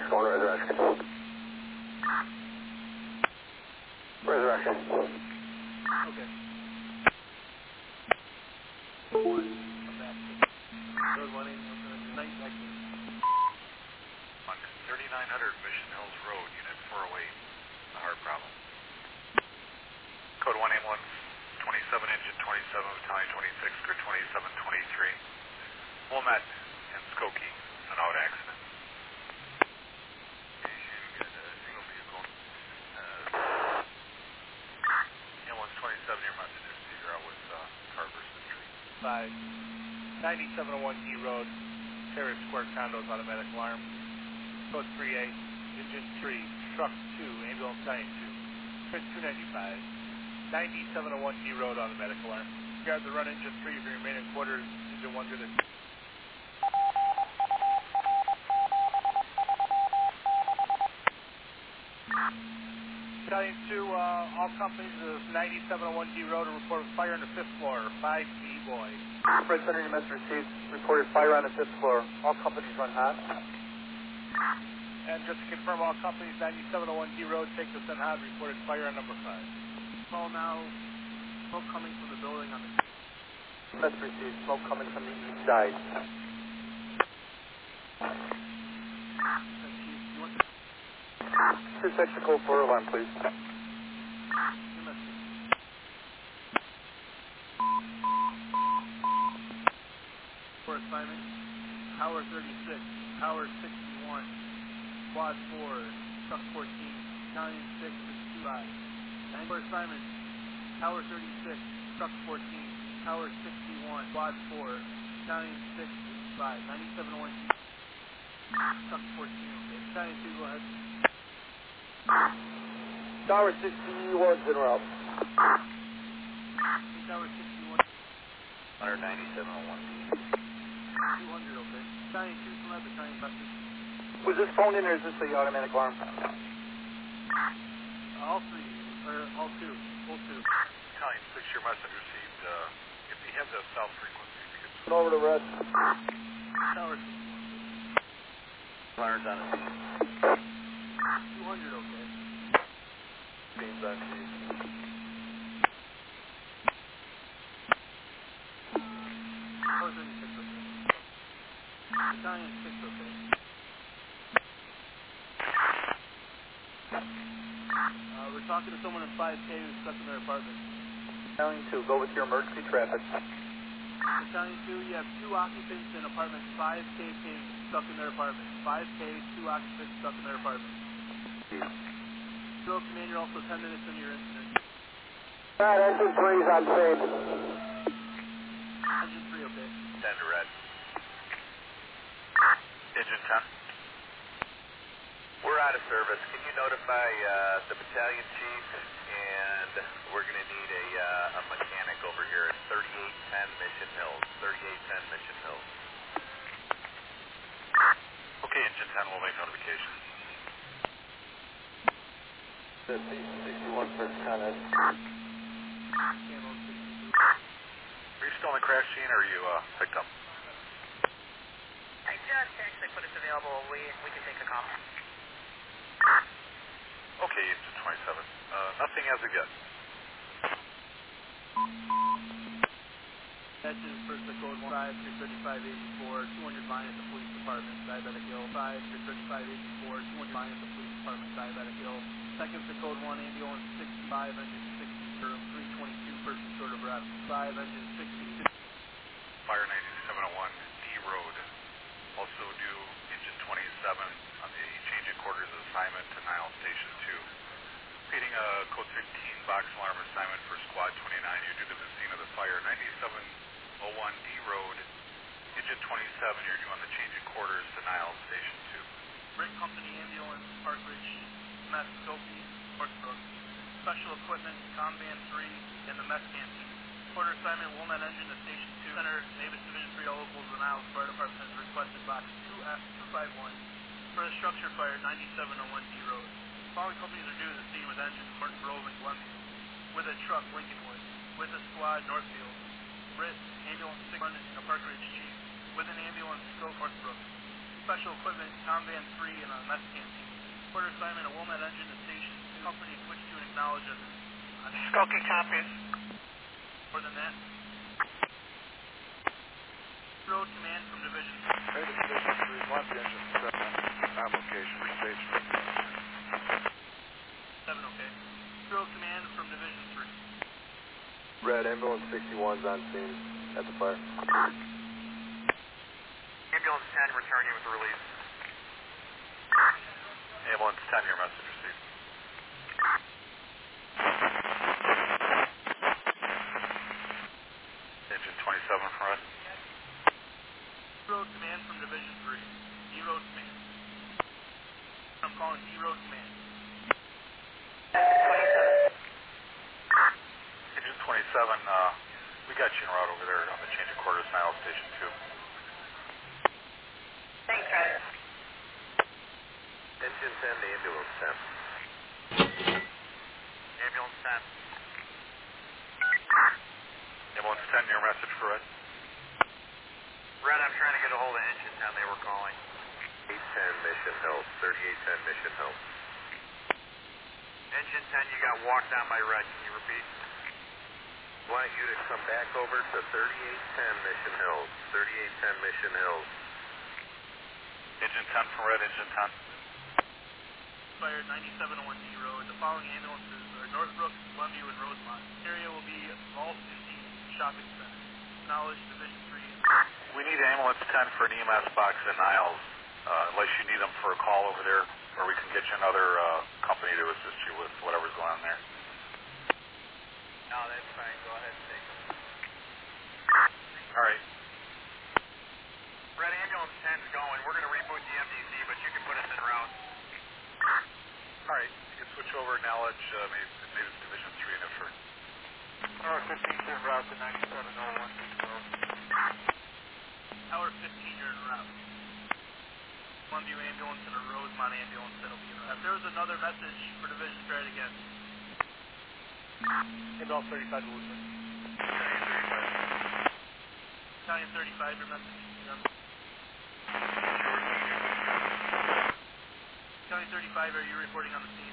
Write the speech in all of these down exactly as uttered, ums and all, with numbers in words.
going to Resurrection. Resurrection. Okay. One. I'm back. Road one eight one night active. On thirty-nine hundred Mission Hills Road, Unit four oh eight. A hard problem. Code one eight one twenty-seven, engine twenty-seven, battalion twenty-six, grid twenty-seven twenty-three. Wilmette and Skokie, an out accident. Okay, you got a single vehicle. Uh, ambulance twenty-seven, your message receiver out with uh, Carver Street. Five. ninety-seven oh one D Road, Terrace Square Condos, automatic alarm. Code three eight, engine three, truck two, ambulance nine two. Grid two ninety-five. ninety-seven oh one D Road, automatic alarm. Guard the run engine three for your remaining quarters, engine one to the... Battalion two, uh, all companies of ninety-seven oh one D Road are reported fire on the fifth floor, five B boy. Fred Center, your message received. Reported fire on the fifth floor. All companies run hot. And just to confirm, all companies ninety-seven oh one D Road, take this in hot, reported fire on number five. Call now, smoke coming from the building on the... Message received. Smoke coming from the east side. You want the... Two section code four alarm, please. Your message. For assignment, Tower thirty-six, Tower sixty-one, Quad four, Truck fourteen, Battalion six, two five. For assignment, Tower thirty-six, Truck fourteen, Tower sixty-one, Quad four, Battalion six, five, ninety-seven oh one, Truck fourteen, okay. Battalion two, go ahead. Tower sixty-one, in route. Tower sixty-one, one ninety-seven oh one D. two hundred, okay. Battalion two, come out, Battalion five. Was this phone in or is this the automatic alarm? All three, or all two, all two. Battalion six, your message received. Uh, if you have the south frequency, if you could... Turn over to rest. Tower Fire's on the scene. two hundred, okay. Beams on chief. Tower thirty-six, okay. Battalion six, okay. Uh, we're talking to someone in five K who's stuck in their apartment. Battalion two, go with your emergency traffic. Battalion two, you have two occupants in apartment five K King stuck in their apartment. five K, two occupants stuck in their apartment. Zero Command, you're also ten minutes into your incident. Alright, engine three is on scene. Engine three, okay. ten to red. Engine ten. We're out of service. Can you notify uh, the battalion chief? And we're going to need a, uh, a mechanic over here at thirty-eight ten Mission Hills. thirty-eight ten Mission Hills. Okay, Engine ten, we'll make notification. sixty-one first Conrad. Are you still on the crash scene or are you uh, picked up? I just actually put it available. We we can take a call. Okay, Engine twenty-seven. Uh, nothing as of yet. That's in first the code five three thirty-five eighty-four, two hundred line at the police department, Diabetic Hill. five three thirty-five eighty-four, two hundred line at the police department, Diabetic Hill. Second to code one, ambulance sixty-five, engine sixty, three twenty-two, person short of breath. five, engine sixty-two. Fire ninety-seven oh one D Road. Also due Engine twenty-seven on the change in quarters assignment to Nile Station two. Repeating a code fifteen box alarm assignment for Squad twenty-nine. You're due to the scene of the fire. ninety-seven oh one D Road. Engine twenty-seven, you're due on the change in quarters to Nile Station two. Brick Company Ambulance, Park Ridge, Skokie, Northbrook. Special Equipment, Comban three, and the Mess Canteen. Quarter assignment, Wilmette Engine to Station two. Center, Navis Division three, all locals in Niles Fire Department has requested box two F two five one for a structure fire ninety-seven oh one D Road. Following companies are due to the scene with engines Martin Grove and Glenview. With a truck, Lincolnwood. With a squad, Northfield. Britt, ambulance six hundred, and a Park Ridge Chief. With an ambulance, Scope, Northbrook. Special Equipment, Comban three, and a mess canteen. Quarter assignment, a Wilmette engine to station two. Company switch to and acknowledge as on Skokie copies. more than that. Road command from Division Hey, Division three, want the engine seven application for station. seven, okay. Road command from Division three. Red, ambulance sixty-one's on scene at the fire. Ambulance ten returning with the release. Ambulance ten, your message received. Engine twenty-seven from Red. Road command from Division three. E-Road command. I'm calling E-Road command. Engine twenty-seven, uh, we got you en route over there on the change of quarters, Nile Station two. Thanks, Red. Engine ten to ambulance ten. Ambulance ten. Ambulance ten, your message for Red. Red, I'm trying to get a hold of Engine ten. They were calling. eight ten Mission Hill, thirty-eight ten Mission Hill. Engine ten, you got walked down by Red. Can you repeat? Want you to come back over to thirty-eight ten Mission Hills, thirty-eight ten Mission Hills. Engine ten from Red, Engine ten. Fired ninety-seven oh one D Road. The following ambulances are Northbrook, Glenview, and Rosemont. Area will be Vault Indy Shopping Center. Knowledge Division three. We need ambulance ten for an E M S box in Niles, uh, unless you need them for a call over there, or we can get you another uh, company to assist you with whatever's going on there. No, that's fine. Go ahead and take them. All right. Red, Ambulance ten's going. We're going to reboot the M D Z, but you can put us en route. All right. You can switch over knowledge, uh, maybe, maybe it's Division three in effort. Tower fifteen, turn route to ninety-seven oh one. Tower fifteen, you're en route. Glenview ambulance and a Rosemont ambulance that'll be en route. If there was another message for Division, try it again. Ambulance thirty-five to Lutheran. Battalion thirty-five, your message. Battalion thirty-five, are you reporting on the scene?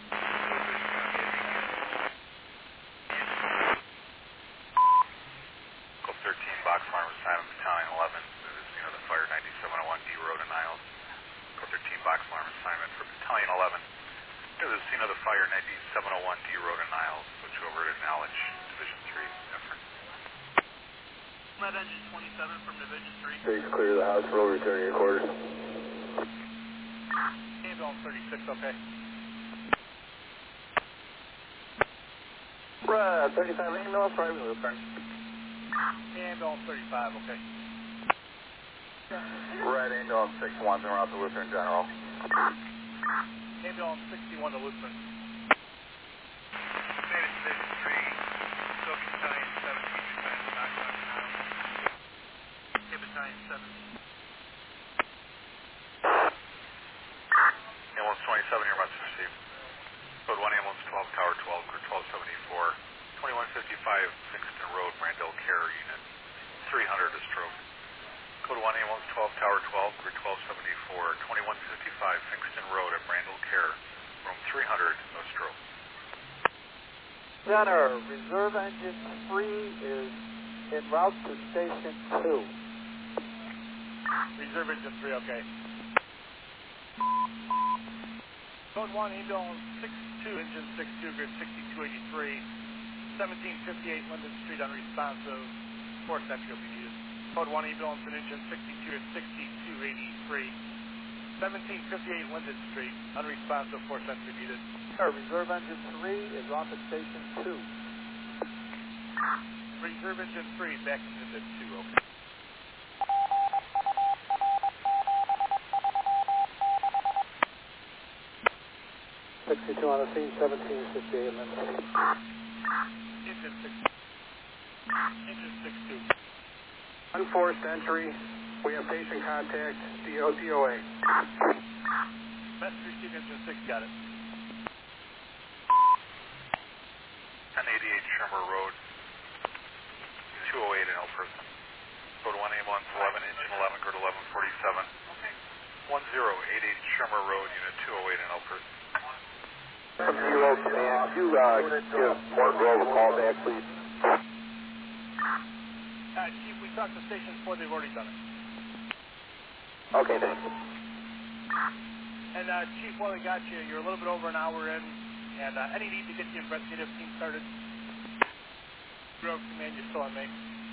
Code thirteen, Box Farm assignment, Battalion eleven, to the scene of the fire, ninety-seven oh one D Road in Niles. Code thirteen, Box Farm assignment for Battalion eleven, to the scene of the fire, ninety-seven oh one D Road in Niles. Switch over to knowledge, Division three, effort. Med engine twenty-seven from Division three. Please clear the hospital, return to your quarters. Ambulance thirty-six, okay. Red, thirty-five ambulance, right, we return. Ambulance thirty-five, okay. Red, ambulance sixty-one's en route to Lutheran General. Ambulance sixty-one to Lutheran. Native Division three. Skokie Battalion seventeen, returning to Box Farm now. Okay, Battalion seventeen. Ambulance twenty-seven, your message received. Code one, Ambulance twelve, Tower twelve, Crew twelve seventy-four, twenty-one fifty-five, Fingston Road, Brandel Care Unit, three hundred to stroke. Code one, Ambulance twelve, Tower twelve, Crew twelve seventy-four, twenty-one fifty-five, Fingston Road at Brandel Care, room three hundred, no stroke. Center, reserve engine three is en route to station two. Reserve engine three, okay. Code one, ambulance six two, engine six two, grid sixty-two eighty-three, seventeen fifty-eight Linden Street, unresponsive, force entry will be needed. Code one, ambulance and engine sixty-two at sixty-two eighty-three, seventeen fifty-eight Linden Street, unresponsive, force entry needed. Center, reserve engine three is on to station two. Reserve engine three, backing into two, okay. sixty-two on the scene, seventeen fifty-eight Linden. Engine six Engine six two. Unforced entry, we have patient contact, D O D O A. Message received, engine six, got it. ten eighty-eight Shermer Road, two oh eight in El Person. Code one, Ambulance eleven, Engine eleven, Grid eleven forty-seven. Okay. two oh eight and Elpert. From Zero Command, could you uh, give Port Grove a call back, please? Uh, Chief, we talked to Station four, they've already done it. Okay, thanks. And uh, Chief, while we got you, you're a little bit over an hour in, and uh, any need to get the investigative team started? Grove Command, you're still on me.